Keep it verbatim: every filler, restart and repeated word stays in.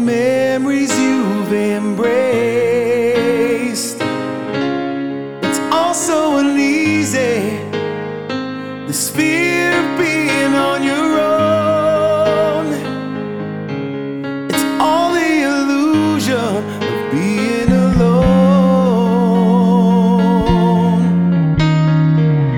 memories you've embraced. It's all so uneasy, the spirit